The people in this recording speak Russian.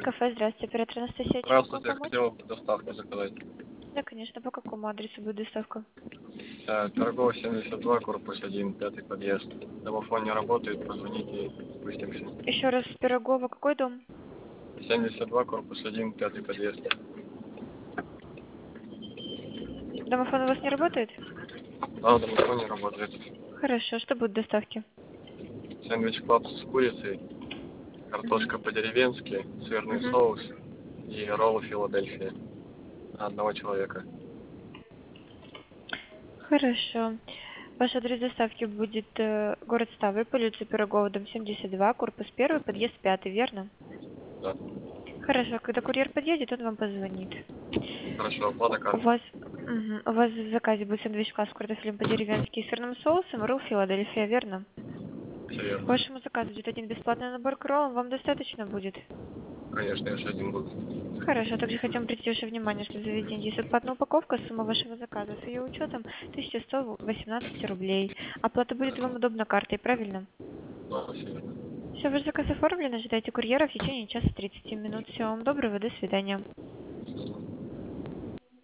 кафе, здравствуйте, оператор Анастасия, чем могу Здравствуйте, я помочь? хотел доставку заказать. Да, конечно, по какому адресу будет доставка? Пирогова 72, корпус 1, пятый подъезд. Домофон не работает, позвоните и спустимся. Еще раз, Пирогова, какой дом? 72, корпус 1, пятый подъезд. Домофон у вас не работает? А, домофон не работает. Хорошо, что будет в доставке? Сэндвич клаб с курицей, Мгм. картошка по-деревенски, сырный Мгм. соус и роллы Филадельфия. Одного человека. Хорошо. Ваш адрес доставки будет город Ставрополь, улица Пирогова, дом 72, корпус 1, подъезд 5, верно? Да. Хорошо, когда курьер подъедет, он вам позвонит. Хорошо, оплата У картой. вас, у вас в заказе будет сэндвич класс с картофелем по-деревенски и сырным соусом, ролл Филадельфия, верно? Все К верно. вашему заказу будет один бесплатный набор к роллам, вам достаточно будет? Конечно, я же один буду. Хорошо, также хотим обратить ваше внимание, что в заведении есть бесплатная упаковка, сумма вашего заказа с ее учетом 1118 рублей. Оплата будет вам удобно картой, правильно? Да, все верно. Все, ваш заказ оформлен, ожидайте курьера в течение часа 30 минут. Всего вам доброго, до свидания.